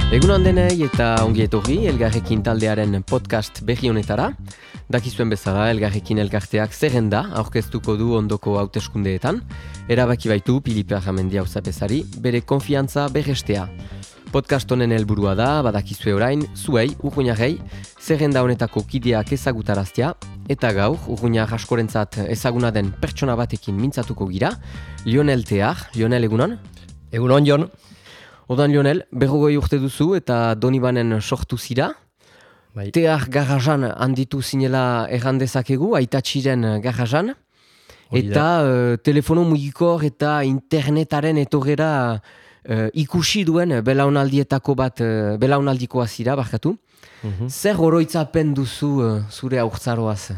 Egunon denei eta ongi etorri Elgarrekin taldearen podcast berri honetara. Dakizuen bezala Elgarrekin elkarteak zerrenda aurkeztuko du ondoko hauteskundeetan. Erabaki baitu Pilipe Arramendi auzapezari bere konfiantza berrestea. Podcast honen helburua da, badakizue orain, zuei, urruñarrei, zerrenda honetako kideak ezagutaraztea, eta gaur, urruñar askorentzat ezaguna den pertsona batekin mintzatuko gira, Lionel Tear. Lionel, egunon? Egunon, Jon. Odan Lionel, 40 urte duzu eta Donibanen sortu zira. Bai. Tear garrajan handitu zinela errandezakegu, aitatxiren garrajan. Eta telefono mugikor eta internetaren etorrera ikusi duen belaunaldikoa zira, barkatu. Zer oroitzapen duzu zure aurtzaroaz?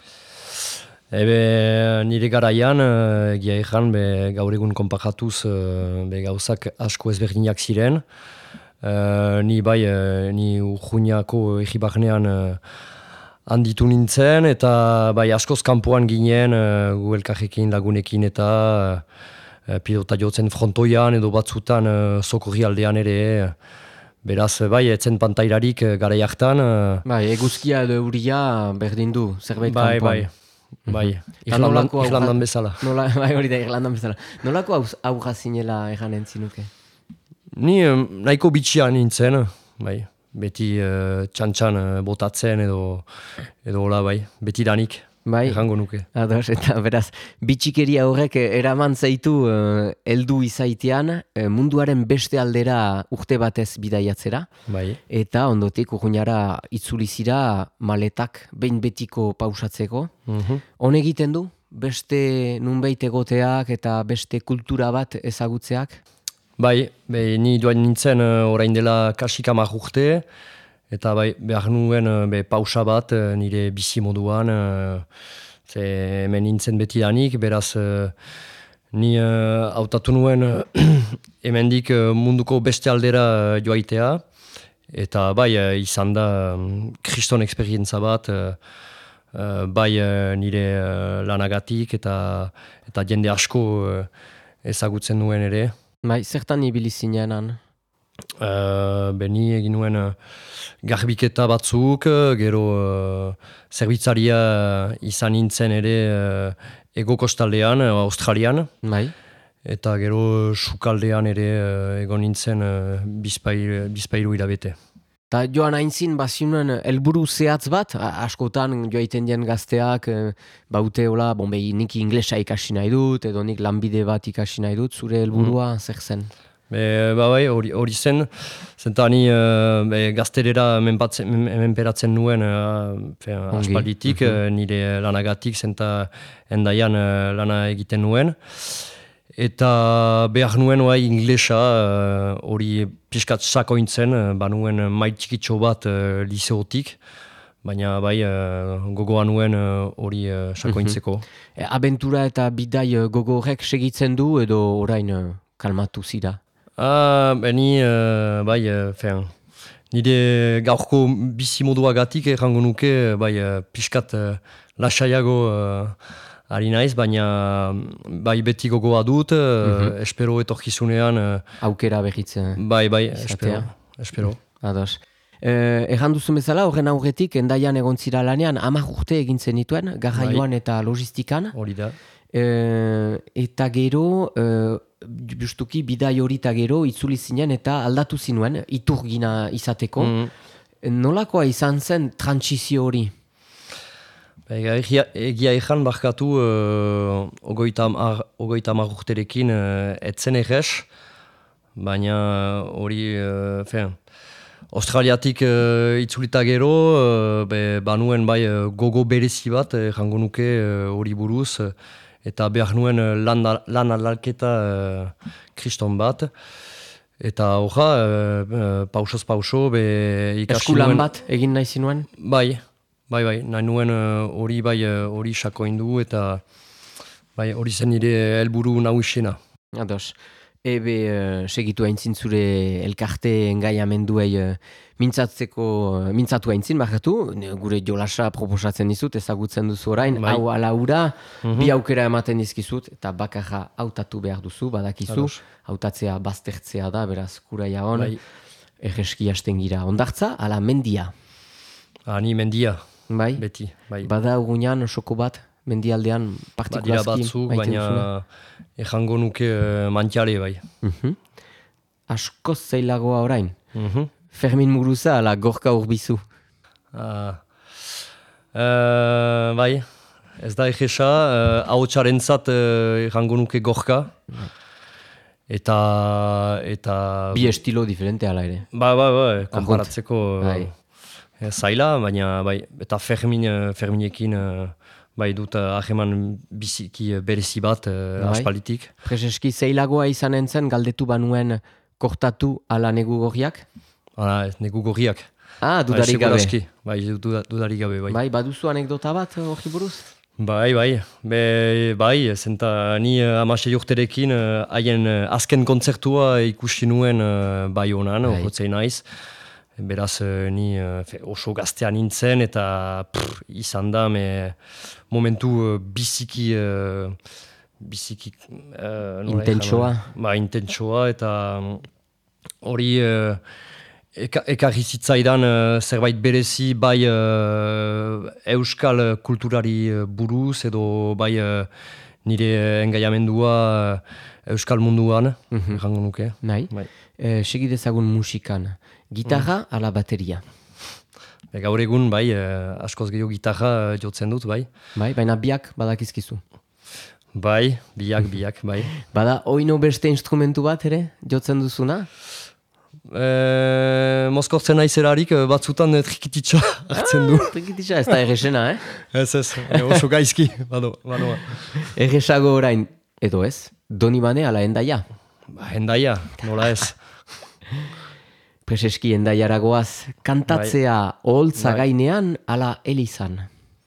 Nire garaian, egia ezan, gaur egun konparatuz gauzak asko ezberdinak ziren. Ni urruñako egibarnean handitu nintzen, eta askoz kanpoan ginen gu elkarrekin lagunekin eta pilota jotzen frontoian edo batzutan sokorri aldean ere. Beraz, etzen pantairarik garai hartan. Eguzkia edo euria berdin du, zerbait kanpoan. Irlandan bezala. Hori da, Irlandan bezala. Nolako aurra zinela eganen zinuke? Ni nahiko bitxia nintzen, beti txantxan botatzen edo hola, beti danik, errango nuke. Ados, eta beraz, bitxikeria horrek eraman zaitu heldu izaitean munduaren beste aldera urte batez bidaiatzera. Eta ondotik urruñara itzuli zira maletak behin betiko pausatzeko. Hon egiten du, beste nunbait egoteak eta beste kultura bat ezagutzeak? Ni duain nintzen orain dela kasik 10 urte, eta behar nuen pausa bat nire bizimoduan, hemen nintzen beti danik, beraz ni hautatu nuen hemendik munduko beste aldera joaitea, eta izan da kriston eksperientza bat, nire lanagatik eta jende asko ezagutzen nuen ere. Zertan ibili zinean? Ni egin nuen garbiketa batzuk, gero zerbitzaria izan nintzen ere ego kostaldean, Australian. Eta gero sukaldean ere egon nintzen bizpairu hilabete. Eta joan aintzin bazinuen helburu zehatz bat, askotan joaiten dien gazteak, baute hola, nik inglesa ikasi nahi dut, edo nik lanbide bat ikasi nahi dut, zure helburua zer zen? Hori zen, zentani gazterera menperatzen nuen aspalditik, nire lanagatik, zenta endaian lana egiten nuen. Eta behar nuen inglesa, hori pixkat sakointzen, banuen maitxikitxo bat liseotik, baina gogoa nuen hori sakointzeko. Abentura eta bidai gogo horrek segitzen du edo orain kalmatu zira? Nire gaurko bizimoduagatik errango nuke, pixkat lasaiago ari naiz, baina beti gogoa dut, espero etorkizunean. Aukera berritzen. Espero. Ados. Erran duzu bezala, horren aurretik, endaian egon zira lanean, 10 urte egin zenituen, garraioan eta logistikan. Hori da. Eta gero, justuki bidai hori eta gero, itzuli zinen eta aldatu zinuen, iturgina izateko. Nolakoa izan zen trantsizio hori? Egia ezan barkatu ogoita 10 urterekin etzen errez, baina hori Australiatik itzulita gero, banuen gogo berezi bat, jango nuke hori buruz, eta behar nuen lan alalketa kriston bat. Eta pausoz pauso, ikasi nuen... Eskulan bat egin nahi zinuen? Nahi nuen hori sakoindu eta hori zen nire helburu nagusena. Ados. Segitu haintzin zure elkarte engaiamenduei mintzatu haintzin, gure jolasa proposatzen dizut, ezagutzen duzu orain, hau ala ura, bi aukera ematen dizkizut, eta bakarra hautatu behar duzu, badakizu, hautatzea baztertzea da, beraz, kuraia hon. erreski hasten gira. Ondartza, ala mendia? Ni mendia, Bai? beti. Bai. Bada ugunean soko bat, mendialdean Badira partikulazki batzuk, maite baina duzuna? ejango nuke mantiale bai. Askoz zailagoa orain. Mhm. Fermin Muguruza ala Gorka Urbizu? Bai, ez da egesa, ahotsarentzat ejango nuke Gorka. Eta... Bi estilo diferente ala ere. Bai, konparatzeko Bai. zaila, baina bai, eta Ferminekin bai dut hageman biziki berezi bat aspalditik. Prezeski zailagoa izan entzen galdetu banuen kortatu ala negu gorriak? Ez, negu gorriak. Dudarik gabe. Seguraski. Bai, dudarik gabe, bai. Bai, baduzu anekdota bat hori buruz? Bai, zenta ni 16 urterekin haien azken kontzertua ikusi nuen bai honan, hotzei naiz. Beraz, ni oso gaztea nintzen eta izan da momentu biziki Intentsoa. Intentsoa eta hori ekarri zitzaidan zerbait berezi bai euskal kulturari buruz edo bai nire engaiamendua euskal munduan, errango nuke. Bai. Segi dezagun musikan. Gitarra ala bateria? Gaur egun, bai, askoz gehiago gitarra jotzen dut, bai. Bai, baina biak badakizkizu? Bai, biak, bai. Bada, oino beste instrumentu bat ere, jotzen duzuna? Mozkortzen naizerarik batzutan trikititsa hartzen du. Trikititsa, ez da erresena, Ez, oso gaizki, badoa. Erresago orain, edo ez, Donibane ala Hendaia? Hendaia, nola ez. Prezeski Hendaiaragoaz, kantatzea oholtza gainean ala elizan?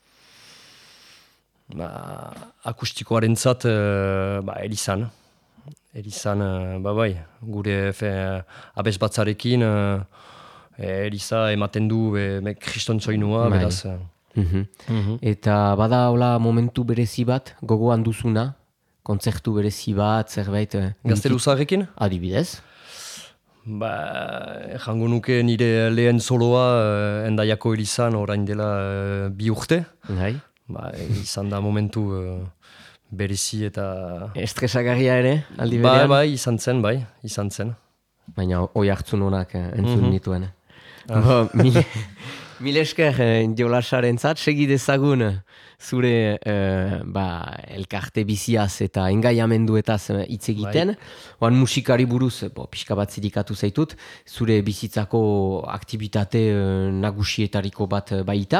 Akustikoarentzat elizan. Elizan, bai, gure abez batzarekin eliza ematen du kriston txoinua, beraz. Eta bada hola momentu berezi bat, gogoan duzuna? Kontzertu berezi bat, zerbait? Gazteluzarekin? Adibidez? Jango nuke nire lehen soloa Hendaiako elizan orain dela 2 urte. Izan da momentu berezi eta... Estresagarria ere, aldi berean? Bai, izan zen. Baina oi hartzun honak entzun nituen. Mil esker jolasaren zat, segi dezagun zure elkarte biziaz eta engaiamenduetaz hitz egiten. Oan musikari buruz, pixka bat zirikatu zaitut, zure bizitzako aktibitate nagusietariko bat baita.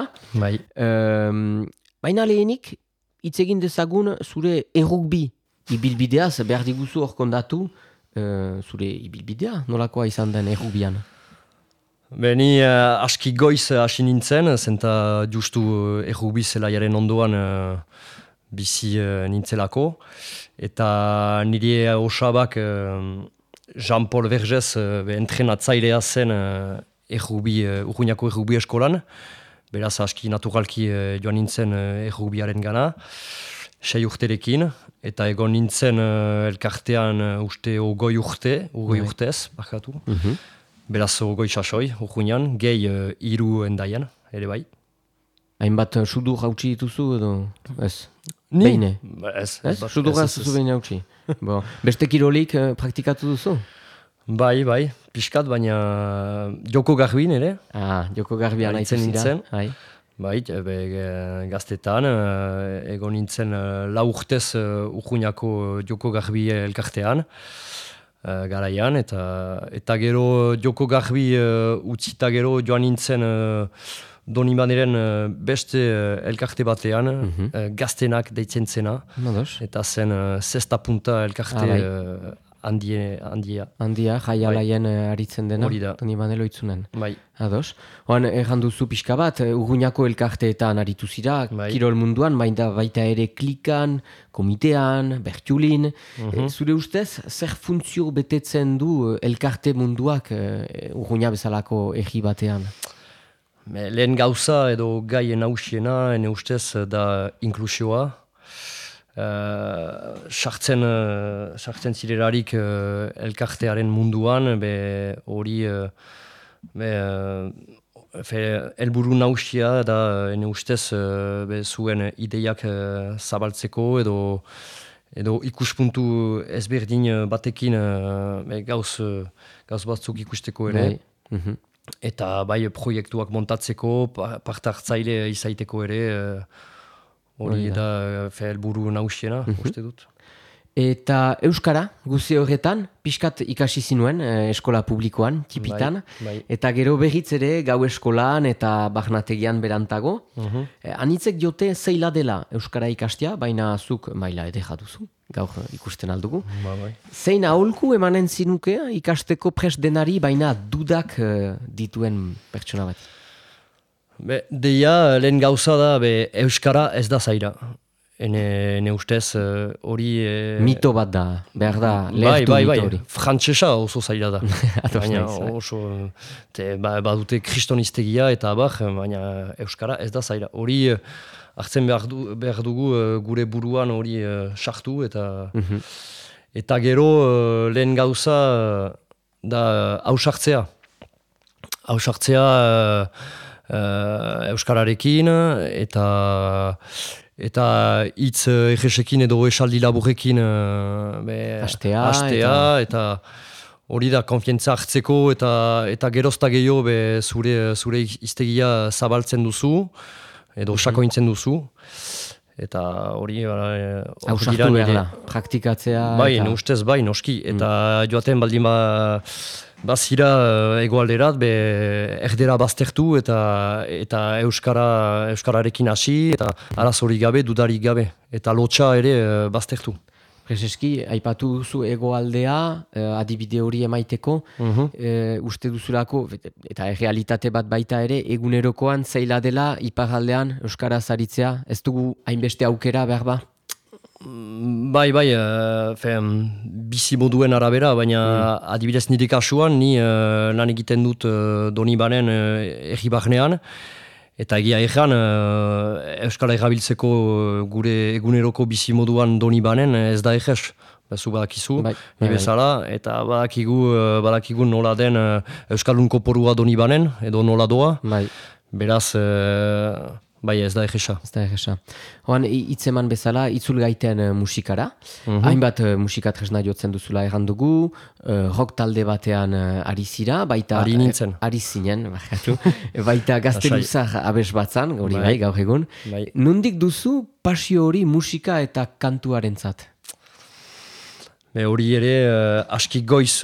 Baina lehenik, hitz egin dezagun zure errugbi ibilbideaz, behar diguzu hor kondatu, zure ibilbidea, nolakoa izan den errugbian? Ni aski goiz hasi nintzen, zenta justu errugbi zelaiaren ondoan bizi nintzelako. Eta nire osabak Jean-Paul Vergez entrenatzailea zen Urruñako errugbi eskolan. Beraz aski naturalki joan nintzen errugbiaren gana, 6 urterekin. Eta egon nintzen elkartean uste 20 urtez, bakatu. Beraz, goi sasoi, urruñan, gehi 3 Hendaian, ere bai. Hainbat sudur hautsi dituzu edo ez? Ni? Beine? Ez. Sudur hautsi beine hautsi. Beste kirolik praktikatu duzu? Bai, pixkat, baina Joko Garbin ere. Joko Garbian haitzen nintzen. Bai, gaztetan, egon nintzen 4 urtez urruñako Joko Garbi elkartean. Garaian, eta gero Joko Garbi utzita gero joan nintzen Donibaneren beste elkarte batean, gaztenak deitzen zena, eta zen Zesta Punta elkarte handia. Handia, jaialaien aritzen dena, Donibanelo itzunen. Bai. Ados. Oan, duzu pixka bat, Urruñako elkarteetan aritu zira, kirol munduan, baita ere klikan, komitean, bertulin. Zure ustez, zer funtzio betetzen du elkarte munduak Urruña bezalako egi batean? Lehen gauza edo gai nausiena, ene ustez, da inklusioa. sartzen zirelarik elkartearen munduan, hori helburu nagusia da ene ustez zuen ideiak zabaltzeko edo ikuspuntu ezberdin batekin gauz batzuk ikusteko ere. Eta bai proiektuak montatzeko, parte hartzaile izaiteko ere, hori da helburu nagusiena, uste dut. Eta Euskara, guzi horretan, pixkat ikasi zinuen eskola publikoan, tipitan, eta gero berriz ere gau eskolan eta barnategian berantago. Anitzek diote zeila dela Euskara ikastea, baina zuk maila edera duzu, gaur ikusten aldugu. Zein aholku emanen zinuke ikasteko prest denari, baina dudak dituen pertsona bat? Deia, lehen gauza da, Euskara ez da zaira. Ene ustez hori... Mito bat da, behar da, lehertu mito hori. Frantsesa oso zaila da. Baina oso... badute kristonistegia eta baina Euskara ez da zaila. Hori hartzen behar dugu gure buruan hori sartu eta gero lehen gauza da hausartzea. Hausartzea Euskararekin eta hitz egesekin edo esaldi laburrekin hastea eta hori da konfiantza hartzeko eta gerozta gehiago zure hiztegia zabaltzen duzu edo sakointzen duzu eta hori hausartu behar da, praktikatzea bai, ustez bai, noski eta joaten baldin bazira egoalderat, erdera baztertu eta Euskararekin hasi eta arazorik gabe, dudarik gabe. Eta lotxa ere baztertu. Prezeski, aipatu duzu egoaldea, adibide hori emaiteko, uste duzulako, eta realitate bat baita ere, egunerokoan zeila dela iparraldean Euskara zaritzea, ez dugu hainbeste aukera behar ba? Bai, bizi moduen arabera, baina adibidez nire kasuan, ni lan egiten dut Donibanen erri barnean, eta egia egan Euskara erabiltzeko gure eguneroko bizi moduan Donibanen ez da egez, zu badakizu, bezala, eta badakigu nola den Euskaldun koporua Donibanen, edo nola doa, beraz... Bai, ez da egesa. Ez da egesa. Hoan, hitzeman bezala, itzul gaiten musikara. Hainbat musika tresna jotzen duzula errandugu, rock talde batean ari zira, baita... Ari nintzen. Ari zinen, baita gazteluzar abes batzan, hori bai, gaur egun. Nondik duzu pasio hori musika eta kantuarentzat? Hori ere, aski goiz...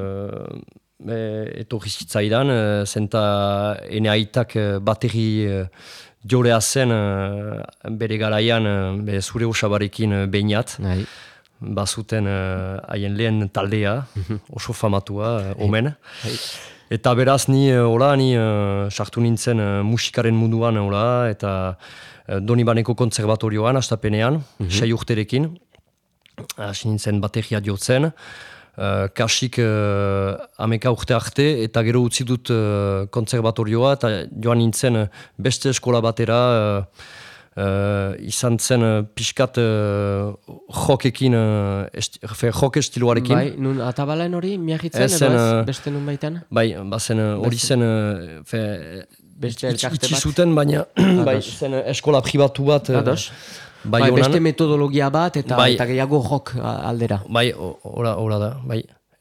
etorri zitzaidan, zenta ene aitak bateri jorea zen bere garaian zure osabarekin behinat. Bazuten haien lehen taldea, oso famatua, omen. Eta beraz ni sartu nintzen musikaren munduan, eta Donibaneko konservatorioan, astapenean, 6 urterekin. Hasi nintzen bateria jotzen. Kasik 10 urte arte eta gero utzi dut konservatorioa eta joan nintzen beste eskola batera izan zen pixkat jokekin, joke estiloarekin. Bai, nun atabalen hori miagitzen edo ez beste nun baitan? Bai, bazen hori zen itxi zuten, baina zen eskola pribatu bat. Bai, beste metodologia bat eta gehiago rock aldera. Bai, hori da, bai.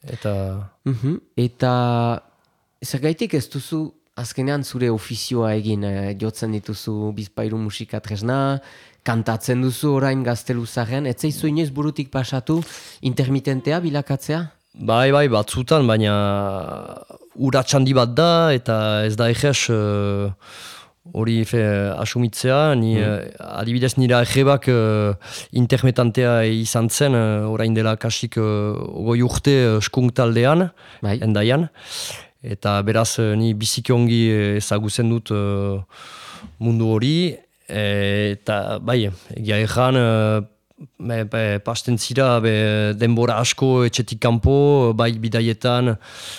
Eta zergaitik ez duzu azkenean zure ofizioa egin, jotzen dituzu bizpairu musika tresna, kantatzen duzu orain gazteluzaren, ez zaizu inoiz burutik pasatu intermitentea bilakatzea? Bai, batzutan, baina uratxandi bat da eta ez da egez... Hori asumitzea, adibidez nire arrebak intermetantea izan zen, orain dela kasik 20 urte skunk taldean, endaian. Eta beraz ni biziki ongi ezagutzen dut mundu hori. Eta egia egan, pasten zira denbora asko etxetik kanpo, bai bidaietan,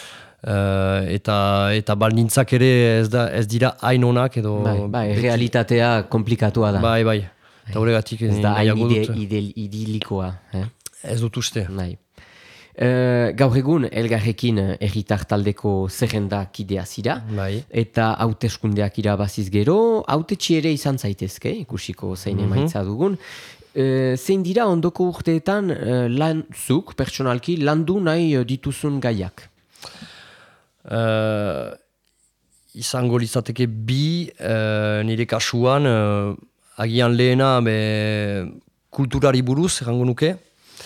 eta baldintzak ere ez dira hain onak edo... Realitatea komplikatua da. Bai. Eta horregatik ez da nahiago dut. idilikoa. Ez dut uste. Nahi. Gaur egun elgarrekin herritar taldeko zerrenda kidea zira, Bai. eta hauteskundeak irabaziz gero, hautetsi ere izan zaitezke, ikusiko zein emaitza dugun. Zein dira ondoko urteetan zuk pertsonalki landu nahi dituzun gaiak? Izango litzateke bi, nire kasuan, agian lehena kulturari buruz, errango nuke.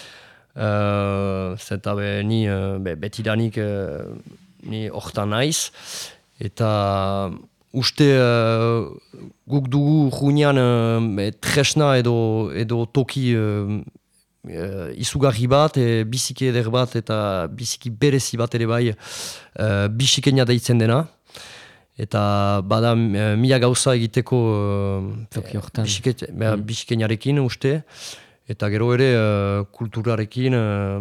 Zeta ni betidanik ni hortan naiz. Eta uste guk dugu junean tresna edo toki izugarri bat, biziki eder bat eta biziki berezi bat ere bai bisikenia deitzen dena. Eta bada mila gauza egiteko bisikeniarekin uste. Eta gero ere kulturarekin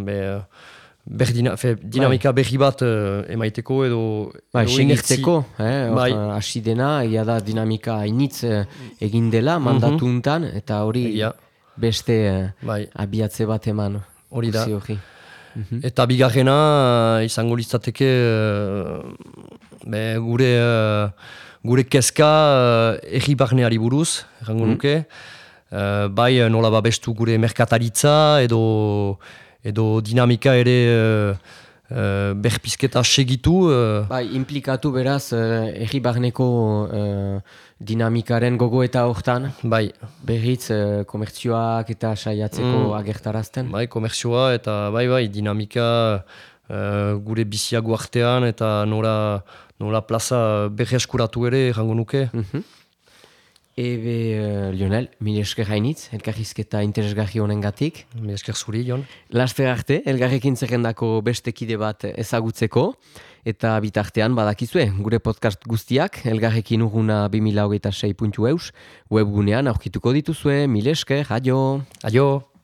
dinamika berri bat emaiteko edo segitzeko, hasi dena, egia da dinamika hainitz egin dela mandatu untan, eta hori beste abiatze bat eman. Hori da. Eta bigarrena izango litzateke gure kezka erri barneari buruz, errango nuke. Bai nola babestu gure merkataritza edo dinamika ere berpizketa segitu. Bai, implikatu beraz erri barneko dinamikaren gogo eta hortan. Bai. Berriz komertzioak eta saiatzeko agertarazten. Bai, komertzioa eta bai dinamika gure biziago artean eta nola plaza berri eskuratu ere errango nuke. Lionel, mile esker hainitz, elkarrizketa interesgarri honen gatik. Mile esker zuri, Jon. Laster arte, elgarrekin zerrendako beste kide bat ezagutzeko, eta bitartean badakizue, gure podcast guztiak, elgarrekin urguna 2026.eus, webgunean aurkituko dituzue, mile esker, adio! Adio!